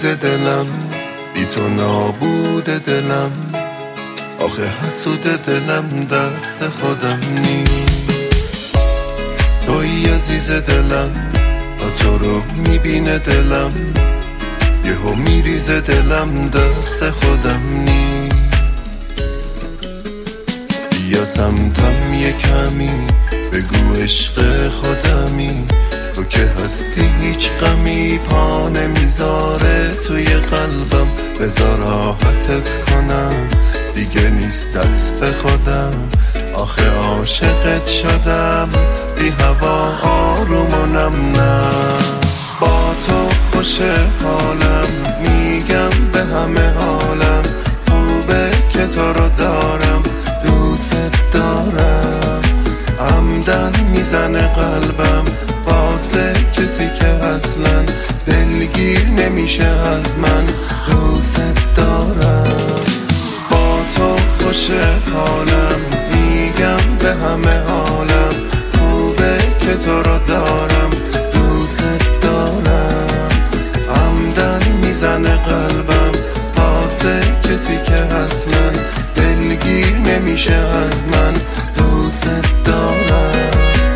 عزیز دلم، بی تو نابود دلم، آخه حسود دلم دست خودم نیست. توی عزیز دلم، تا تو رو میبینه دلم، یهو میریزه دلم دست خودم نیست. بیا سمتم یه کمی، بگو عشق خودمی، تو که هستی هیچ غمی پا نمیذاره توی قلبم. بذار راحتت کنم، دیگه نیست دست خودم، آخه عاشقت شدم، بی هوا آرومونم نه. با تو خوش حالم، میگم به همه حالم، خوبه که تو رو دارم، دوست دارم. عمدن میزنه قلبم واسه کسی که اصلا دلگیر نمیشه از من، دوست دارم. با تو خوش حالم، میگم به همه حالم، خوبه که تو رو دارم، دوست دارم. عمدن میزنه قلبم واسه کسی که اصلا دلگیر نمیشه از من، دوست دارم.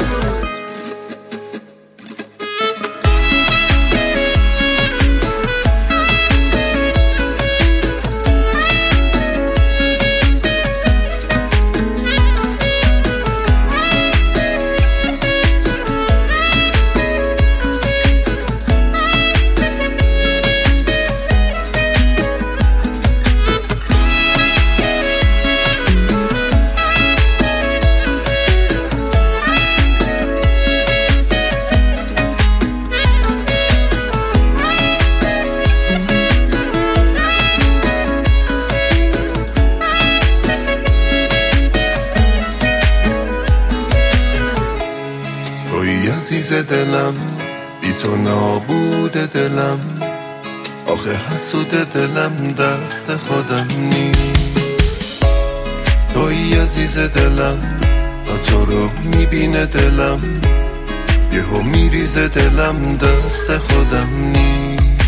عزیز دلم، بی تو نابود دلم، آخه حسود دلم دست خودم نیست. توی عزیز دلم، تا تو رو میبینه دلم، یهو میریزه دلم دست خودم نیست.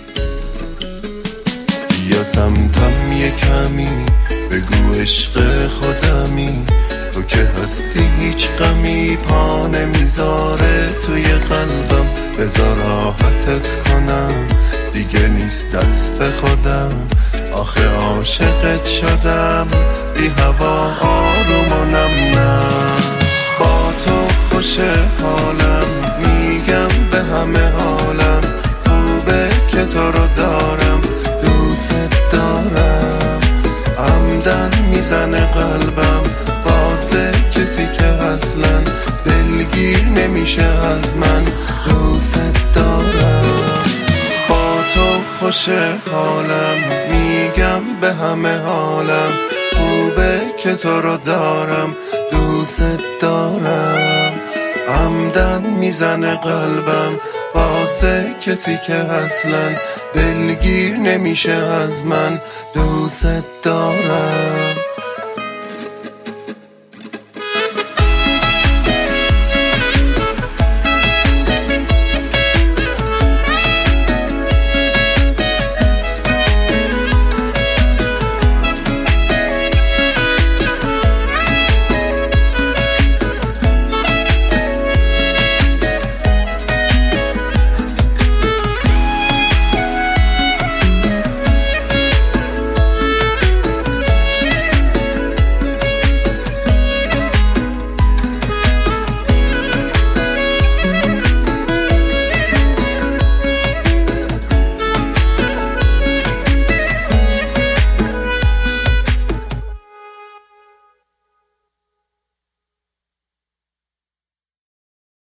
بیا سمتم یه کمی، بگو عشق خودمی، تو که هستی هیچ غمی پا نمیذاره توی قلبم. بذار راحتت کنم، دیگه نیست دست خودم، آخه عاشقت شدم، بی هوا آرومونم نه. با تو خوش حالم، میگم به همه حالم، خوبه که تو رو دارم، دوست دارم. عمدن میزنه قلبم واسه کسی که اصلا دلگیر نمیشه از من، دوست دارم. با تو خوش حالم، میگم به همه حالم، خوبه که تو رو دارم، دوست دارم. عمدن میزنه قلبم واسه کسی که اصلا دلگیر نمیشه از من، دوست دارم.